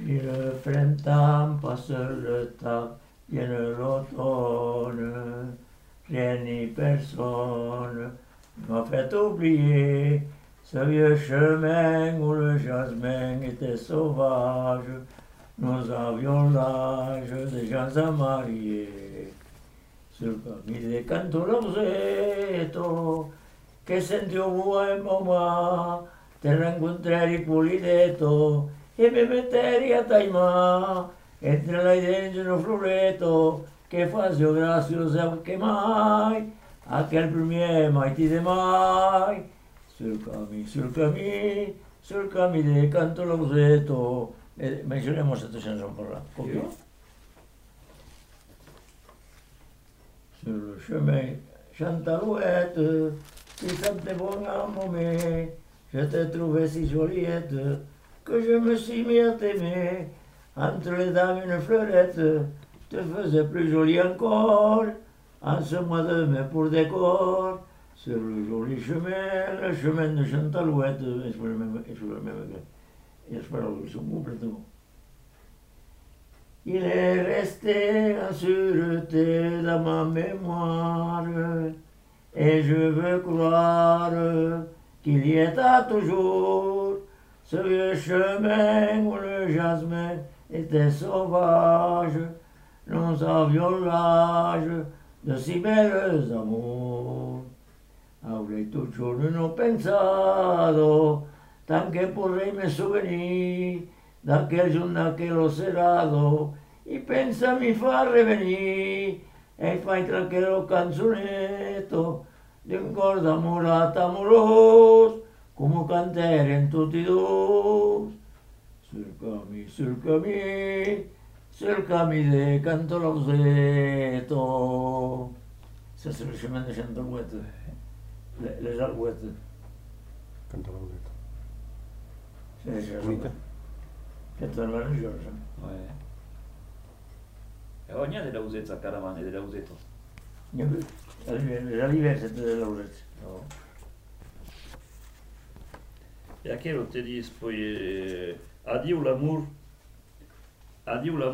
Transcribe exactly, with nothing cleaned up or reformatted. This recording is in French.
Puis le printemps passe le temps, vient l'automne, rien ni personne m'a fait oublier ce vieux chemin où le jasmin était sauvage. Nous avions l'âge des gens à marier. Sul camino canto l'ausetto, che sentivo un mamma, te rincontrari pulidetto, e mi metteri a taimà, entre la dentro un floretto, che fazio grazioso che mai, aquel premier mai ti de mai, sul camino, sul camino, sul camino canto l'ausetto. Mencionemos cette chanson pour là. Okay. Sur le chemin, Chantalouette, qui sentait bon à mommer, je t'ai trouvé si joliette, que je me suis mis à t'aimer. Entre les dames une fleurette, te faisait plus jolie encore, en ce mois de mai pour décor. Sur le joli chemin, le chemin de Chantalouette, et je le même, et je le même, et je parle de son complètement. Il est resté en sûreté dans ma mémoire, et je veux croire qu'il y est à toujours ce vieux chemin où le jasmin était sauvage. Nous avions l'âge de si belles amours. Avrei tout giorno pensato, tant que pourrei me souvenir d'aquel giorno, d'aquello serrato, e pensa mi fa revenir, e fai tranquillo canzonetto, di un cor d'amorato amoroso, come canterem tutti e due. Sul camino, sul camino, sul camino canto l'ausetto. Ça c'est le chemin de Chantalouette, les, les alouettes. Canto l'ausetto. C'est les Bonita. Catalano Giorgio. Ouais. E ogni anno dell'ausetto a caravane dell'ausetto. La diversa dell'ausetto. No. E a che lo ti dici poi eh, addio l'amour, addio l'amour.